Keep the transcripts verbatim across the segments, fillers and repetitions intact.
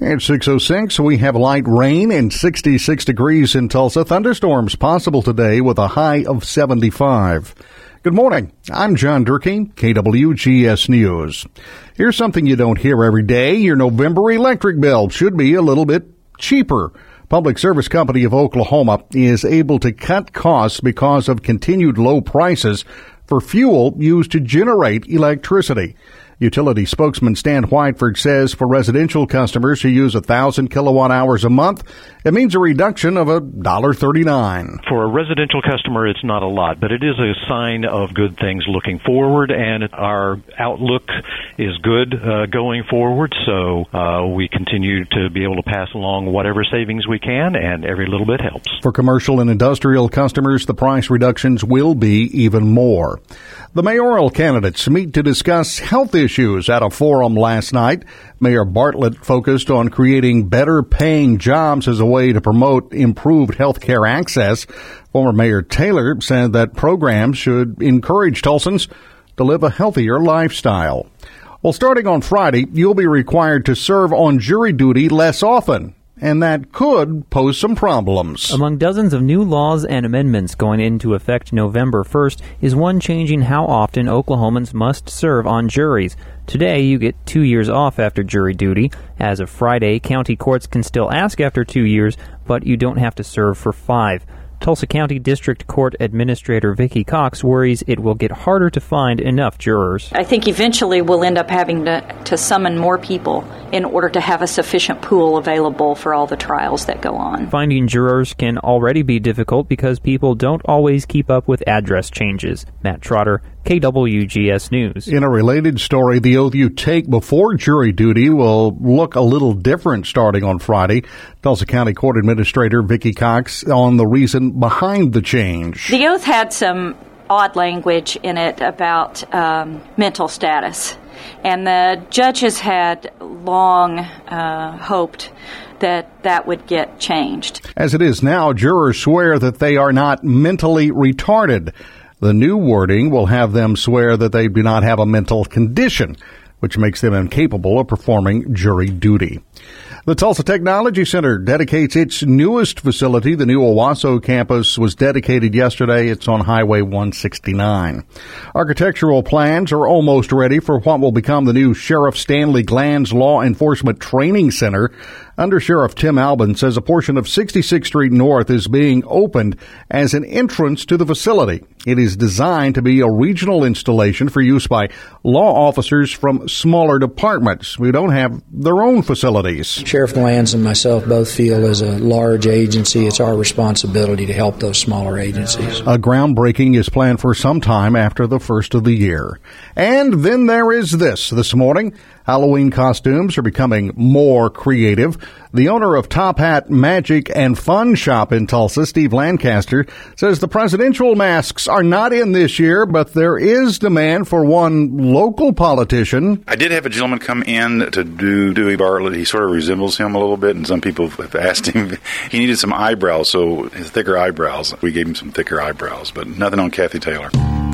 At six oh six, we have light rain and sixty-six degrees in Tulsa. Thunderstorms possible today with a high of seventy-five. Good morning. I'm John Durkee, K W G S News. Here's something you don't hear every day. Your November electric bill should be a little bit cheaper. Public Service Company of Oklahoma is able to cut costs because of continued low prices for fuel used to generate electricity. Utility spokesman Stan Whiteford says for residential customers who use one thousand kilowatt hours a month, it means a reduction of one dollar thirty-nine. For a residential customer, it's not a lot, but it is a sign of good things looking forward, and our outlook is good uh, going forward, so uh, we continue to be able to pass along whatever savings we can, and every little bit helps. For commercial and industrial customers, the price reductions will be even more. The mayoral candidates meet to discuss health issues at a forum last night. Mayor Bartlett focused on creating better paying jobs as a way to promote improved health care access. Former Mayor Taylor said that programs should encourage Tulsans to live a healthier lifestyle. Well, starting on Friday, you'll be required to serve on jury duty less often, and that could pose some problems. Among dozens of new laws and amendments going into effect November first is one changing how often Oklahomans must serve on juries. Today, you get two years off after jury duty. As of Friday, county courts can still ask after two years, but you don't have to serve for five. Tulsa County District Court Administrator Vicki Cox worries it will get harder to find enough jurors. I think eventually we'll end up having to, to summon more people in order to have a sufficient pool available for all the trials that go on. Finding jurors can already be difficult because people don't always keep up with address changes. Matt Trotter, K W G S News. In a related story, the oath you take before jury duty will look a little different starting on Friday. Tulsa County Court Administrator Vicki Cox on the reason behind the change. The oath had some odd language in it about um, mental status, and the judges had long uh, hoped that that would get changed. As it is now, jurors swear that they are not mentally retarded. The new wording will have them swear that they do not have a mental condition, which makes them incapable of performing jury duty. The Tulsa Technology Center dedicates its newest facility. The new Owasso campus was dedicated yesterday. It's on Highway one sixty-nine. Architectural plans are almost ready for what will become the new Sheriff Stanley Glanz Law Enforcement Training Center. Under Sheriff Tim Albin says a portion of sixty-sixth Street North is being opened as an entrance to the facility. It is designed to be a regional installation for use by law officers from smaller departments who don't have their own facilities. Sheriff Glanz and myself both feel as a large agency, it's our responsibility to help those smaller agencies. A groundbreaking is planned for some time after the first of the year. And then there is this this morning. Halloween costumes are becoming more creative. The owner of Top Hat Magic and Fun Shop in Tulsa, Steve Lancaster, says the presidential masks are not in this year, but there is demand for one local politician. I did have a gentleman come in to do Dewey Bartlett. He sort of resembles him a little bit, and some people have asked him. He needed some eyebrows, so his thicker eyebrows. We gave him some thicker eyebrows, but nothing on Kathy Taylor.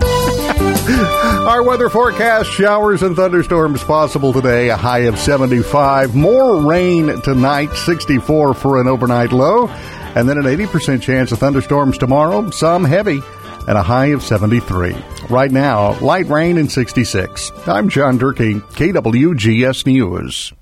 Our weather forecast, showers and thunderstorms possible today, a high of seventy-five. More rain tonight, sixty-four for an overnight low. And then an eighty percent chance of thunderstorms tomorrow, some heavy, and a high of seventy-three. Right now, light rain and sixty-six. I'm John Durkee, K W G S News.